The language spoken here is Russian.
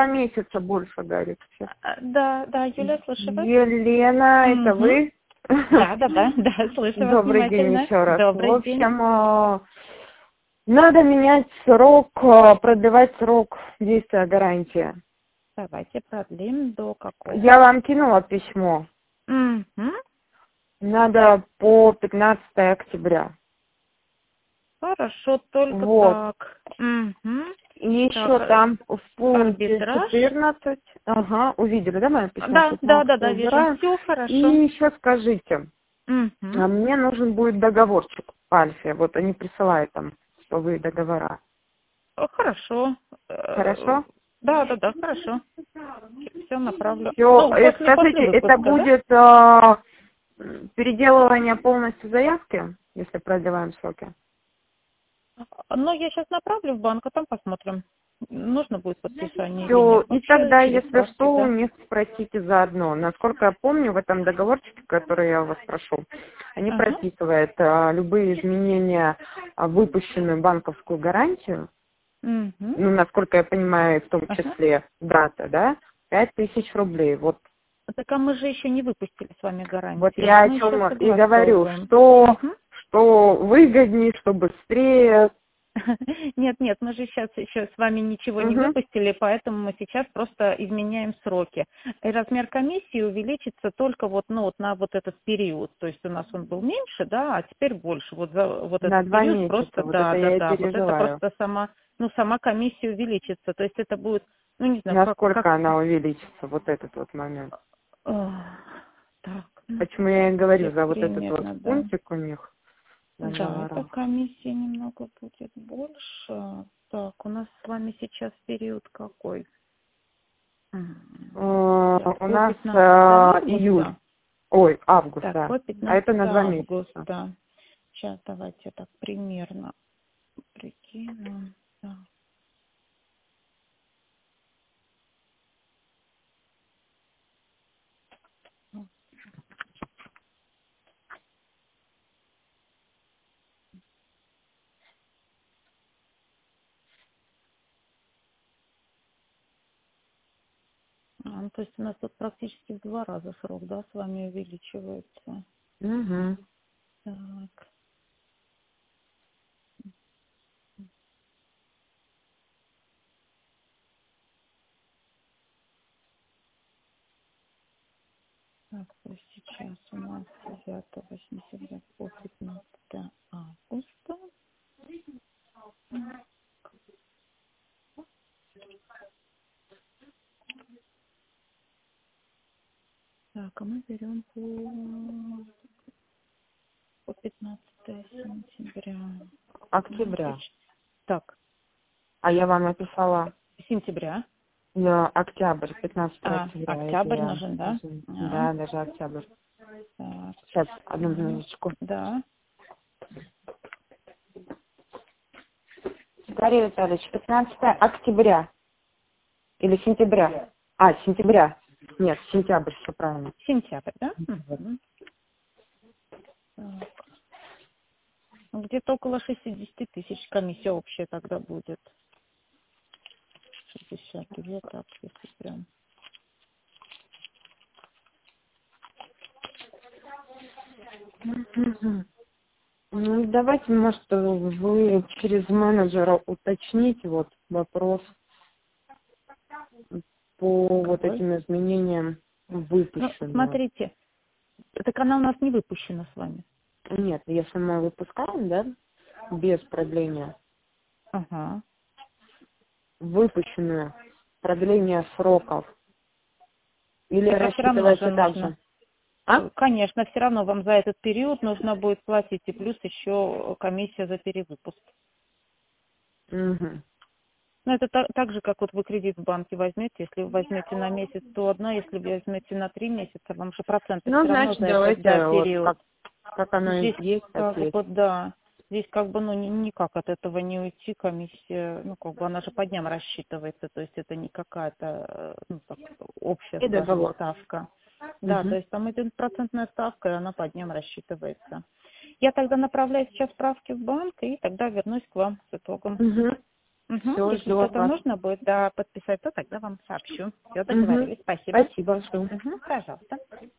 2 месяца больше говорит. Да, да, Юля, слышу вас. Елена, это вы? Да, слышу вас Добрый день внимательно. еще раз. Добрый В день. общем, надо менять срок, продлевать срок действия гарантии. Давайте продлим до какого? Я вам кинула письмо. Угу. Надо по 15 октября. Хорошо, только Вот. так. Угу. И еще Так, там в пункте арбитраж. 14. Ага, увидели, да, мое письмо? Да, Сейчас мы вижу. убираем. Все хорошо. И еще скажите, Угу. мне нужен будет договорчик по Альфе. Вот они присылают там новые договора. Хорошо. Хорошо? Да, хорошо. Все направлю. Все, Ну, после скажите, выпуска, это да? будет переделывание полностью заявки, если продлеваем сроки? Но я сейчас направлю в банк, а там посмотрим. Нужно будет подписание или Все, нет. и Вообще тогда, через если справки, что, у да. них спросите заодно. Насколько я помню, в этом договорчике, который я у вас прошу, они Ага. прописывают любые изменения в выпущенную банковскую гарантию, Угу. ну, насколько я понимаю, в том числе дата, да, 5000 рублей. Вот, Так а мы же еще не выпустили с вами гарантию. вот я о Мы еще чем и говорю, согласовываем. что выгоднее, что быстрее. Нет, мы же сейчас еще с вами ничего не выпустили, поэтому мы сейчас просто изменяем сроки. И размер комиссии увеличится только вот на вот этот период. То есть у нас он был меньше, да, а теперь больше. Вот за вот На этот 2 период месяца, просто, вот это я и вот это переживаю. просто сама комиссия увеличится. То есть это будет, не знаю, Насколько она увеличится, вот этот вот момент. Так, Почему я и говорю за вот этот вот примерно, да. пунктик у них Да, эта договора. комиссия немного будет больше. Так, у нас с вами сейчас период какой? Сейчас, У по нас 15 августа. июль. Ой, август, Так, да. по А 15 это на 2 месяца. августа. Сейчас давайте так примерно прикину. Так. То есть у нас тут практически в 2 раза срок, да, с вами увеличивается. Угу. Так. Так, то есть сейчас у нас 9 сентября по 15 августа. Так, а мы берем по 15 сентября. Октября. Так, А я вам написала сентября. октябрь, 15 октября. Это Октябрь я... нужен, да? Да, даже октябрь. Так, Сейчас, одну минуточку. да. Дарья Витальевич, 15 октября. Или сентября? Сентября. Нет, сентябрь, все правильно. Сентябрь, да? Угу. Так. Где-то около 60 тысяч комиссия общая тогда будет. 62, так, если прям. Ну, давайте, может, вы через менеджера уточните вот вопрос по вот Какой? этим изменениям выпущенного. Смотрите, так она у нас не выпущена с вами. Нет, если мы выпускаем, да, без продления, Ага. выпущенную, продление сроков, или Так все равно же рассчитывается так нужно. же? Конечно, все равно вам за этот период нужно будет платить, и плюс еще комиссия за перевыпуск. Угу. Ну, это так же, как вот вы кредит в банке возьмете. Если вы возьмете на месяц, то одна, если вы возьмете на 3 месяца, вам же проценты Ну, все равно значит, за этот давайте вот период. как оно Здесь есть, так как есть. бы, да, здесь как бы, никак от этого не уйти, комиссия, она же по дням рассчитывается, то есть это не какая-то, общая, И скажем, договор. ставка. Да, то есть там идет процентная ставка, и она по дням рассчитывается. Я тогда направляю сейчас справки в банк, и тогда вернусь к вам с итогом. Угу. Все, Если жду от что-то вас. нужно будет, да, подписать, то тогда вам сообщу. Все, договорились. Спасибо. Спасибо, жду. Пожалуйста.